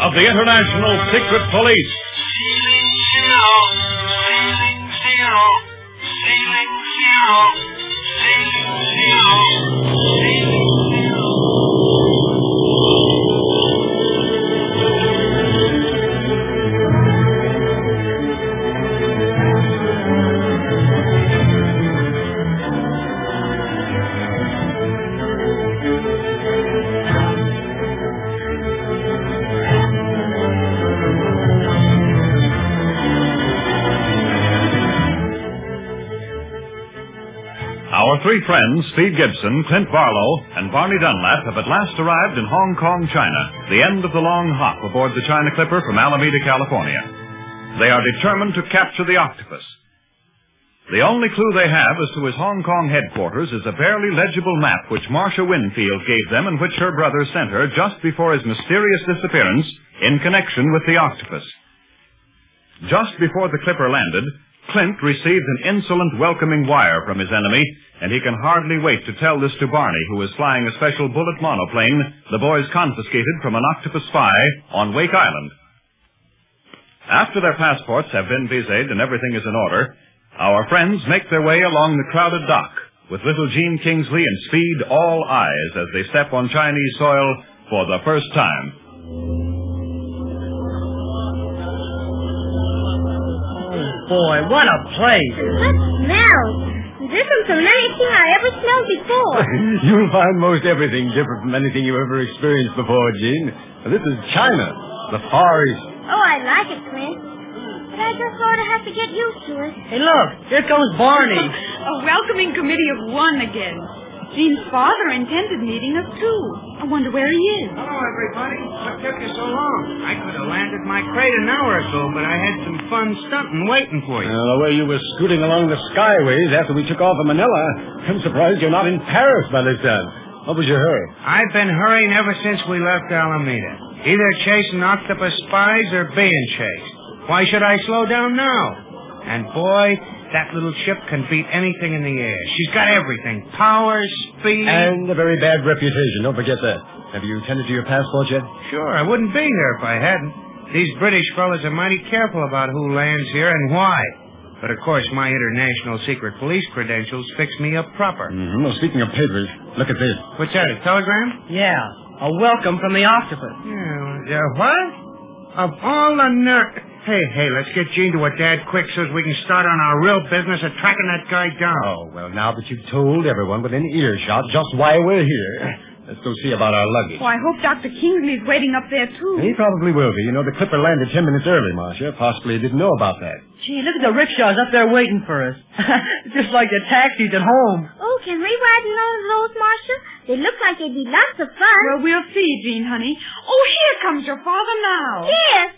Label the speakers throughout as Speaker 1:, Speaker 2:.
Speaker 1: of the International Secret Police. Our three friends, Speed Gibson, Clint Barlow, and Barney Dunlap, have at last arrived in Hong Kong, China, the end of the long hop aboard the China Clipper from Alameda, California. They are determined to capture the octopus. The only clue they have as to his Hong Kong headquarters is a barely legible map which Marcia Winfield gave them and which her brother sent her just before his mysterious disappearance in connection with the octopus. Just before the Clipper landed, Clint received an insolent welcoming wire from his enemy, and he can hardly wait to tell this to Barney, who is flying a special bullet monoplane the boys confiscated from an octopus spy on Wake Island. After their passports have been viséed and everything is in order, our friends make their way along the crowded dock, with little Gene Kingsley and Speed all eyes as they step on Chinese soil for the first time.
Speaker 2: Boy, what a place.
Speaker 3: What smells? This is from anything I ever smelled before.
Speaker 4: You'll find most everything different from anything you ever experienced before, Gene. This is China, the Far East.
Speaker 3: Oh, I like it, Clint. But I just sort of have to get used to it.
Speaker 2: Hey, look, here comes Barney.
Speaker 5: A welcoming committee of one again. Gene's father intended meeting us, too. I wonder where he is.
Speaker 6: Hello, everybody. What took you so long? I could have landed my crate an hour ago, but I had some fun stunting waiting for you.
Speaker 4: The way you were scooting along the skyways after we took off from Manila, I'm surprised you're not in Paris by this time. What was your hurry?
Speaker 6: I've been hurrying ever since we left Alameda. Either chasing octopus spies or being chased. Why should I slow down now? And boy, that little ship can beat anything in the air. She's got everything. Power, speed.
Speaker 4: And a very bad reputation. Don't forget that. Have you tended to your passport yet?
Speaker 6: Sure, I wouldn't be here if I hadn't. These British fellas are mighty careful about who lands here and why. But, of course, my international secret police credentials fix me up proper.
Speaker 4: Mm-hmm. Well, speaking of papers, look at this.
Speaker 6: What's that, a telegram?
Speaker 2: Yeah, a welcome from the octopus.
Speaker 6: Yeah, what? Of all the nerve... Hey, let's get Gene to her dad quick so we can start on our real business of tracking that guy down.
Speaker 4: Oh, well, now that you've told everyone within earshot just why we're here, let's go see about our luggage.
Speaker 5: Oh, I hope Dr. Kingsley's waiting up there, too.
Speaker 4: He probably will be. You know, the Clipper landed 10 minutes early, Marcia. Possibly didn't know about that.
Speaker 2: Gee, look at the rickshaws up there waiting for us. Just like the taxis at home.
Speaker 3: Oh, can we ride in those, Marcia? They look like they'd be lots of fun.
Speaker 5: Well, we'll see, Jean, honey. Oh, here comes your father now.
Speaker 3: Yes.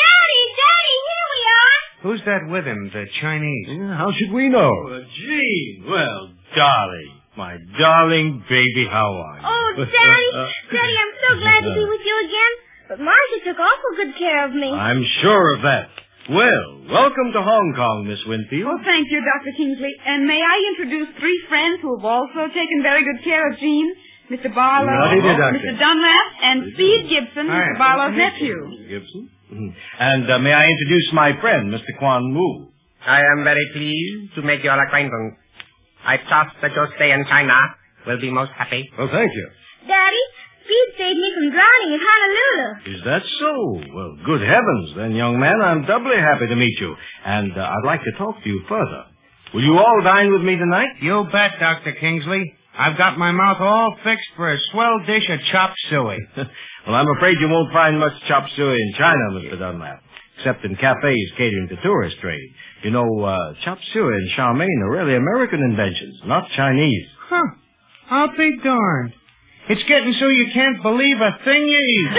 Speaker 3: Daddy, here we are.
Speaker 6: Who's that with him, the Chinese?
Speaker 4: Yeah, how should we know?
Speaker 7: Gene, well, darling, my darling baby, how are you?
Speaker 3: Oh, Daddy, I'm so glad to be with you again. But Marcia took awful good care of me.
Speaker 7: I'm sure of that. Well, welcome to Hong Kong, Miss Winfield.
Speaker 5: Oh, thank you, Dr. Kingsley. And may I introduce three friends who have also taken very good care of Jean? Mr. Barlow, Mr. Dunlap, and Speed Gibson, Mr. Barlow's nephew.
Speaker 7: Mr. Gibson. And may I introduce my friend, Mr. Quan Wu.
Speaker 8: I am very pleased to make your acquaintance. I trust that your stay in China will be most happy.
Speaker 4: Well, thank you.
Speaker 3: Daddy, Speed saved me from drowning in Honolulu.
Speaker 7: Is that so? Well, good heavens. Then, young man, I'm doubly happy to meet you. And I'd like to talk to you further. Will you all dine with me tonight?
Speaker 6: You bet, Dr. Kingsley. I've got my mouth all fixed for a swell dish of chop suey.
Speaker 7: Well, I'm afraid you won't find much chop suey in China, Mr. Dunlap, except in cafes catering to tourist trade. You know, chop suey and chow mein are really American inventions, not Chinese.
Speaker 6: Huh. I'll be darned. It's getting so you can't believe a thing you eat.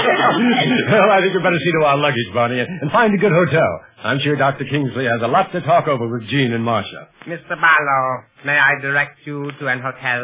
Speaker 4: Well, I think we'd better see to our luggage, Barney, and find a good hotel. I'm sure Dr. Kingsley has a lot to talk over with Jean and Marcia.
Speaker 8: Mr. Barlow, may I direct you to an hotel?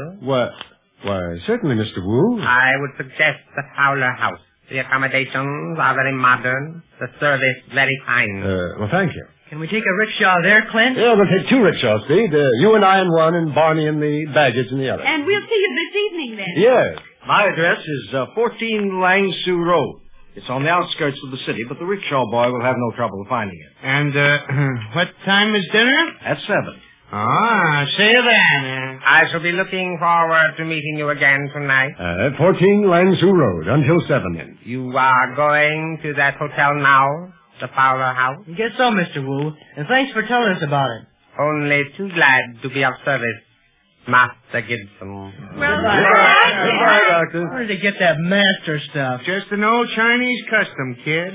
Speaker 4: Why, certainly, Mr. Wu.
Speaker 8: I would suggest the Fowler House. The accommodations are very modern, the service very fine.
Speaker 4: Well, thank you.
Speaker 2: Can we take a rickshaw there, Clint?
Speaker 4: Yeah, we'll take two rickshaws, Speed. You and I in one, and Barney and the baggage in the other.
Speaker 5: And we'll see you this evening, then.
Speaker 4: Yes.
Speaker 7: My address is 14 Langsu Road. It's on the outskirts of the city, but the rickshaw boy will have no trouble finding it.
Speaker 6: And, what time is dinner?
Speaker 7: At 7.
Speaker 6: Ah, see you then.
Speaker 8: I shall be looking forward to meeting you again tonight.
Speaker 4: 14 Langsu Road, until 7 then.
Speaker 8: You are going to that hotel now, the Fowler House?
Speaker 2: I guess so, Mr. Wu. And thanks for telling us about it.
Speaker 8: Only too glad to be of service, Master Gibson.
Speaker 4: Goodbye, Doctor.
Speaker 2: Where did they get that master stuff?
Speaker 6: Just an old Chinese custom, kid.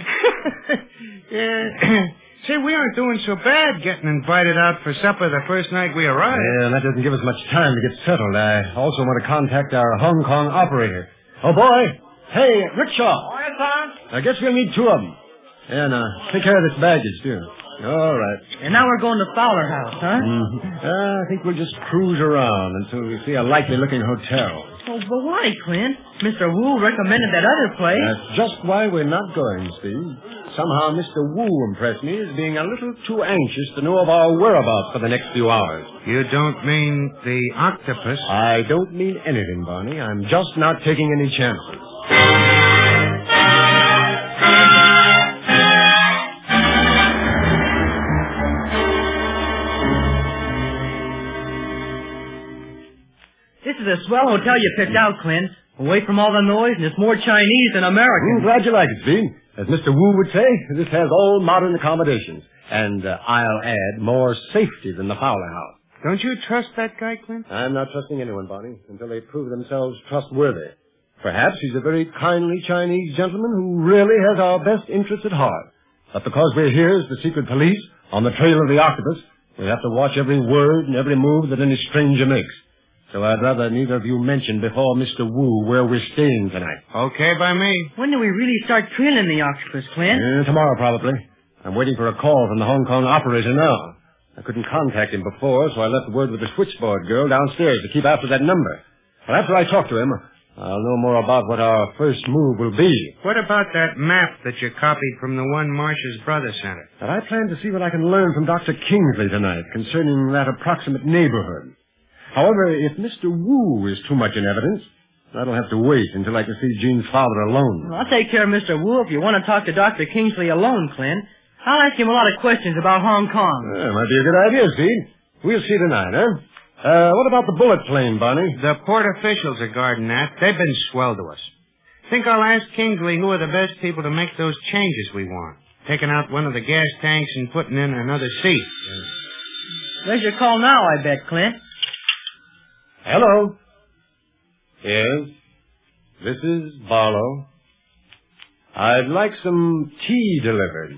Speaker 6: Yeah. Say, we aren't doing so bad getting invited out for supper the first night we arrived.
Speaker 4: Yeah, that doesn't give us much time to get settled. I also want to contact our Hong Kong operator. Oh, boy. Hey, rickshaw.
Speaker 8: Yes, son?
Speaker 4: I guess we'll need 2 of them. And take care of this baggage, too. All right.
Speaker 2: And now we're going to Fowler House, huh?
Speaker 4: I think we'll just cruise around until we see a likely-looking hotel.
Speaker 2: Oh, but why, Clint? Mr. Wu recommended that other place.
Speaker 4: That's just why we're not going, Steve. Somehow Mr. Wu impressed me as being a little too anxious to know of our whereabouts for the next few hours.
Speaker 6: You don't mean the octopus?
Speaker 4: I don't mean anything, Barney. I'm just not taking any chances.
Speaker 2: This is a swell hotel you picked out, Clint. Away from all the noise, and it's more Chinese than American.
Speaker 4: Glad you like it, Steve. As Mr. Wu would say, this has all modern accommodations. And I'll add, more safety than the Fowler House.
Speaker 6: Don't you trust that guy, Clint?
Speaker 4: I'm not trusting anyone, Barney, until they prove themselves trustworthy. Perhaps he's a very kindly Chinese gentleman who really has our best interests at heart. But because we're here as the secret police, on the trail of the octopus, we have to watch every word and every move that any stranger makes. So I'd rather neither of you mention before Mr. Wu where we're staying tonight.
Speaker 6: Okay by me.
Speaker 2: When do we really start trailing the octopus, Clint?
Speaker 4: Tomorrow, probably. I'm waiting for a call from the Hong Kong operator now. I couldn't contact him before, so I left word with the switchboard girl downstairs to keep after that number. But after I talk to him, I'll know more about what our first move will be.
Speaker 6: What about that map that you copied from the one Marcia's brother sent her?
Speaker 4: And I plan to see what I can learn from Dr. Kingsley tonight concerning that approximate neighborhood. However, if Mr. Wu is too much in evidence, that'll have to wait until I can see Jean's father alone.
Speaker 2: Well, I'll take care of Mr. Wu if you want to talk to Dr. Kingsley alone, Clint. I'll ask him a lot of questions about Hong Kong.
Speaker 4: Might be a good idea, Steve. We'll see tonight, huh? What about the bullet plane, Barney?
Speaker 6: The port officials are guarding that. They've been swell to us. Think I'll ask Kingsley who are the best people to make those changes we want. Taking out one of the gas tanks and putting in another seat.
Speaker 2: There's your call now, I bet, Clint.
Speaker 4: Hello. Yes, this is Barlow. I'd like some tea delivered.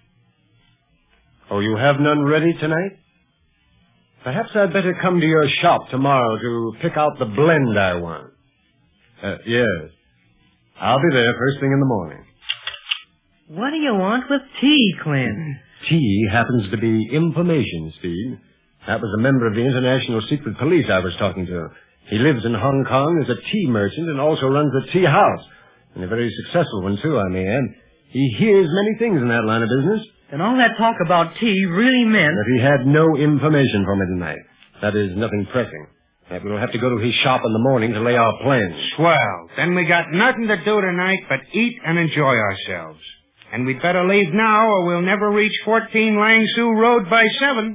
Speaker 4: Oh, you have none ready tonight? Perhaps I'd better come to your shop tomorrow to pick out the blend I want. Yes. I'll be there first thing in the morning.
Speaker 2: What do you want with tea, Clint?
Speaker 4: Tea happens to be information, Steve. That was a member of the International Secret Police I was talking to. He lives in Hong Kong as a tea merchant and also runs a tea house. And a very successful one, too, I may add. He hears many things in that line of business.
Speaker 2: And all that talk about tea really meant...
Speaker 4: That he had no information for me tonight. That is, nothing pressing. That we'll have to go to his shop in the morning to lay our plans.
Speaker 6: Swell. Then we got nothing to do tonight but eat and enjoy ourselves. And we'd better leave now or we'll never reach 14 Langsu Road by 7.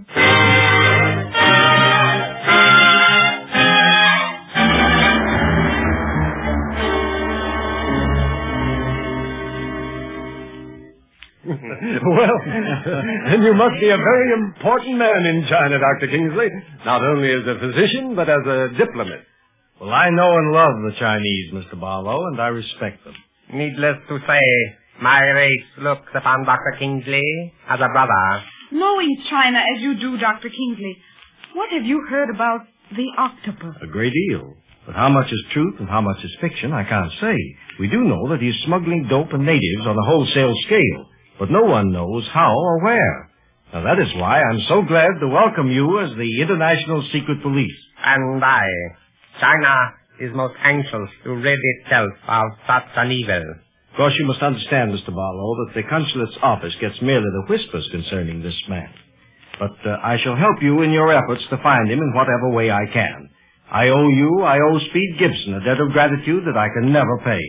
Speaker 4: Well, then you must be a very important man in China, Dr. Kingsley. Not only as a physician, but as a diplomat.
Speaker 7: Well, I know and love the Chinese, Mr. Barlow, and I respect them.
Speaker 8: Needless to say, my race looks upon Dr. Kingsley as a brother.
Speaker 5: Knowing China as you do, Dr. Kingsley, what have you heard about the octopus?
Speaker 7: A great deal. But how much is truth and how much is fiction, I can't say. We do know that he's smuggling dope and natives on a wholesale scale. But no one knows how or where. Now, that is why I'm so glad to welcome you as the International Secret Police.
Speaker 8: And China is most anxious to rid itself of such an evil.
Speaker 7: Of course, you must understand, Mr. Barlow, that the consulate's office gets merely the whispers concerning this man. But I shall help you in your efforts to find him in whatever way I can. I owe Speed Gibson a debt of gratitude that I can never pay.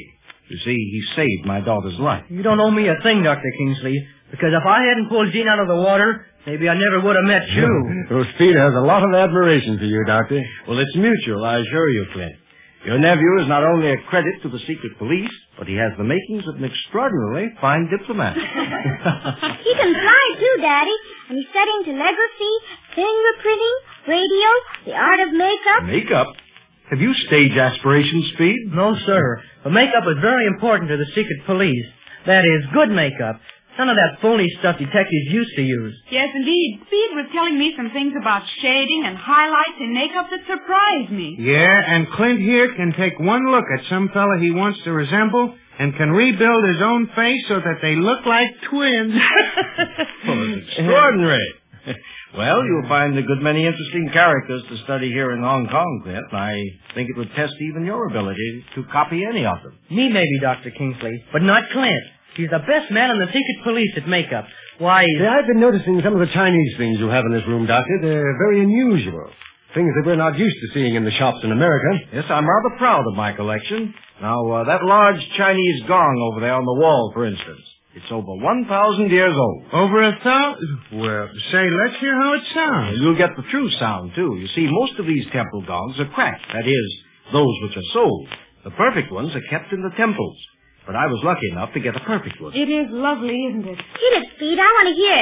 Speaker 7: You see, he saved my daughter's life.
Speaker 2: You don't owe me a thing, Dr. Kingsley, because if I hadn't pulled Jean out of the water, maybe I never would have met you.
Speaker 4: Well, Speed has a lot of admiration for you, Doctor.
Speaker 7: Well, it's mutual, I assure you, Clint. Your nephew is not only a credit to the secret police, but he has the makings of an extraordinarily fine diplomat.
Speaker 3: He can fly, too, Daddy. And he's studying telegraphy, fingerprinting, radio, the art of makeup.
Speaker 7: Makeup? Have you stage aspirations, Speed?
Speaker 2: No, sir. But makeup is very important to the secret police. That is, good makeup. None of that phony stuff detectives used to use.
Speaker 5: Yes, indeed. Speed was telling me some things about shading and highlights and makeup that surprised me.
Speaker 6: Yeah, and Clint here can take one look at some fella he wants to resemble and can rebuild his own face so that they look like twins.
Speaker 7: Well, it's extraordinary. Well, you'll find a good many interesting characters to study here in Hong Kong, Clint. I think it would test even your ability to copy any of them.
Speaker 2: Me, maybe, Dr. Kingsley, but not Clint. He's the best man in the secret police at makeup. Why...
Speaker 4: Yeah, I've been noticing some of the Chinese things you have in this room, Doctor. They're very unusual. Things that we're not used to seeing in the shops in America.
Speaker 7: Yes, I'm rather proud of my collection. Now, that large Chinese gong over there on the wall, for instance. It's over 1,000 years old.
Speaker 6: Over 1,000? Well, say, let's hear how it sounds.
Speaker 7: You'll get the true sound, too. You see, most of these temple gongs are cracked. That is, those which are sold. The perfect ones are kept in the temples. But I was lucky enough to get a perfect one.
Speaker 5: It is lovely, isn't it?
Speaker 3: Hit it, Speed. I want to hear.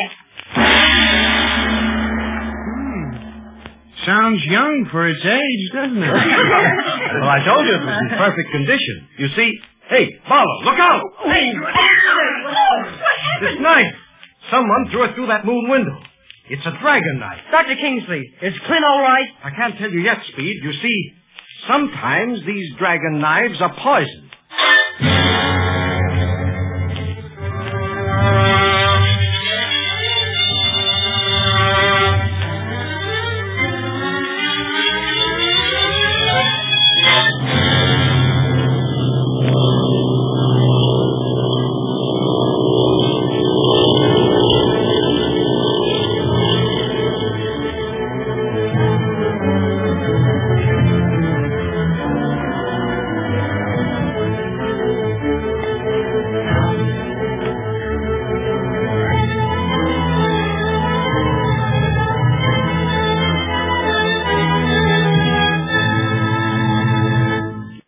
Speaker 6: Sounds young for its age, doesn't it?
Speaker 7: Well, I told you it was in perfect condition. You see... Hey, Marlowe, look out!
Speaker 5: Hey, what happened?
Speaker 7: This knife. Someone threw it through that moon window. It's a dragon knife.
Speaker 2: Dr. Kingsley, is Clint all right?
Speaker 7: I can't tell you yet, Speed. You see, sometimes these dragon knives are poisoned.